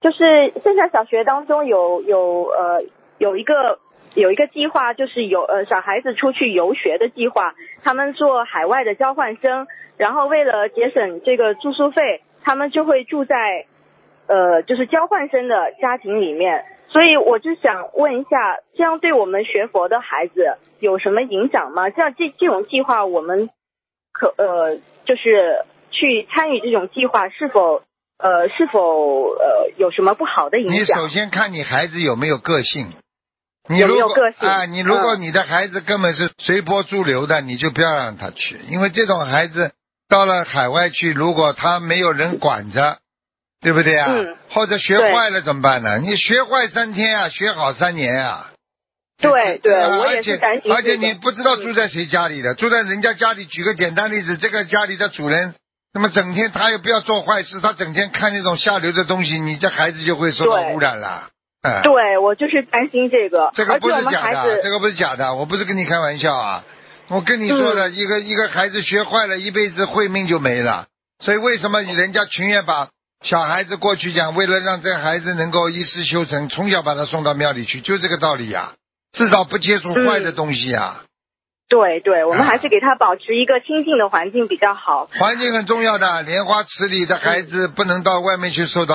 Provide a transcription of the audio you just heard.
就是现在小学当中有一个计划，就是小孩子出去游学的计划，他们做海外的交换生，然后为了节省这个住宿费，他们就会住在就是交换生的家庭里面。所以我就想问一下，这样对我们学佛的孩子有什么影响吗？像这种计划，我们就是去参与这种计划，是否有什么不好的影响？ 你首先看你孩子有没有个性。 有没有个性？ 你如果你的孩子根本是随波逐流的，你就不要让他去，因为这种孩子到了海外去，如果他没有人管着，对不对啊？或者学坏了怎么办呢？你学坏3天啊，学好3年啊。 对，我也是担心。 而且你不知道住在谁家里的，住在人家家里。举个简单例子，这个家里的主人，那么整天他也不要做坏事，他整天看那种下流的东西，你这孩子就会受到污染了。 对，我就是担心这个。 这个不是假的，这个不是假的，我不是跟你开玩笑啊。我跟你说了，一个孩子学坏了，一辈子慧命就没了。所以为什么人家情愿把小孩子过去讲，为了让这个孩子能够一世修成，从小把他送到庙里去，就这个道理呀。至少不接触坏的东西呀。 对，我们还是给他保持一个清静的环境比较好。 环境很重要的，莲花池里的孩子不能到外面去受到